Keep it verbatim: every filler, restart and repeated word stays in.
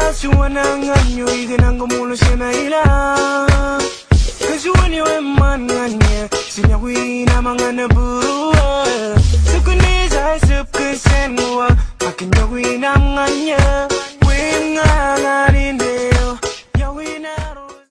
you wanna nganyo iginango mulo sena ila. Cause you when you a man nganya sinya wina mangana burua. Sukuniza sukusenwa makin yo wina nganya winga ngarinde.